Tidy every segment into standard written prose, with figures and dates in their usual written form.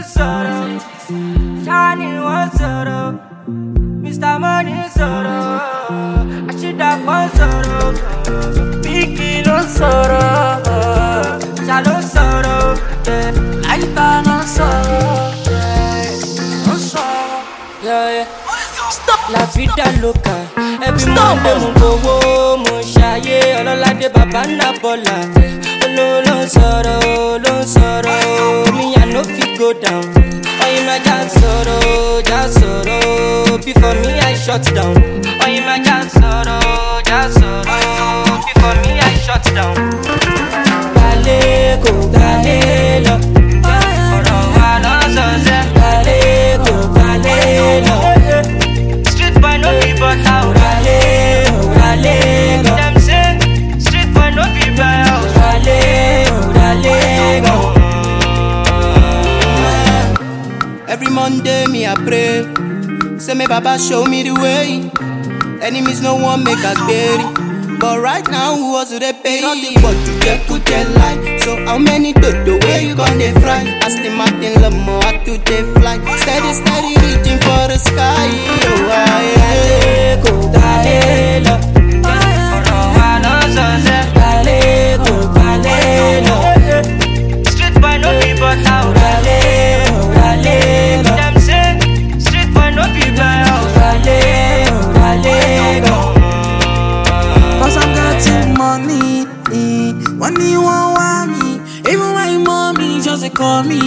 sorrow. Shining one sorrow. Mr. Money sorrow. I should have one sorrow. Biggie no sorrow. Shallow sorrow. Life no sorrow. No sorrow. Yeah. Stop. La vida loca. Every Monday mo gbowó mo ṣayé ọlọ́ládé bàbá ńlá bọ́lá. Olówó ló ń sọ̀rọ̀, me I no fit go down. Oyin ma já sọ̀rọ̀, before me I shut down. Oyin ma já sọ̀rọ̀, before me I shut down. Gbalẹ̀ kò gbalẹ̀ lọ, ọ̀rọ̀ wa lọ́sọ̀ọ̀sẹ̀. Gbalẹ̀ kò gbalẹ̀ lọ, street boy no be butter. Dem say street boy no be buy house. Every Monday me I pray, say me Baba show me the way. Enemies no one make us bury, but right now who was they pay? Nothing but to get good life. So how many do the way you gonna fry? Aston Martin Lamo how to they fly? Steady reaching for the sky. Oh yeah. Street boy no be butter. Dem say street boy no be buy house. Cause I'm getting money. Money won't want me. Even when you mommy just they call me.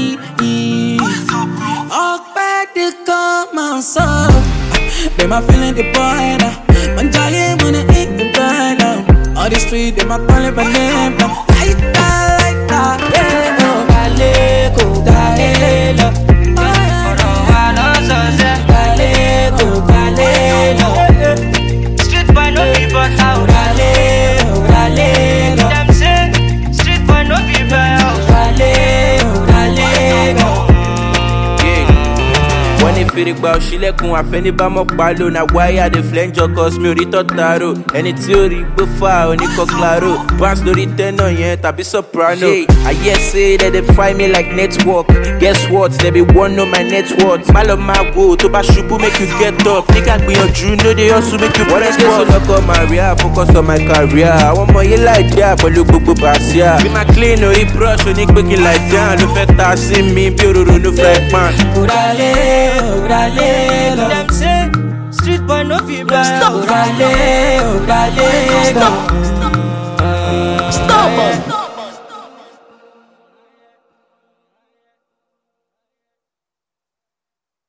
All back they come and so. Them I feeling the boy now. Man giant wanna eat the boy now. All the street them I calling my name now. Like that, yeah. Street boy no be butter. Dem say street boy no be buy house. Wọ́n ní fèrègbà òṣìlẹ̀kùn àfẹnibámọ́ palo na wáyà dey flenjọ cos mi ò rí tọ́tàrò ẹni tí ó rí gbófà oníkọ́ claro bounce lórí tẹ́nà yẹn tàbí soprano. I hear say that they find me like network, guess what they be wan know my net worth. Má lọ máa wo tó bá ṣubú make you get up, nígbà gbìyànjú no dey hustle make you press pause. Wọ́n lọ́kọ̀ Maria focus on my career, àwọn ọmọ yìí láì dá pẹ̀lú gbogbo bàṣíà. Bí máa clean orí brush onígbèkì láì down ló fẹ́ ta sí mi bí òróró no fry pan. Dem say street boy no fit buy house. Stop.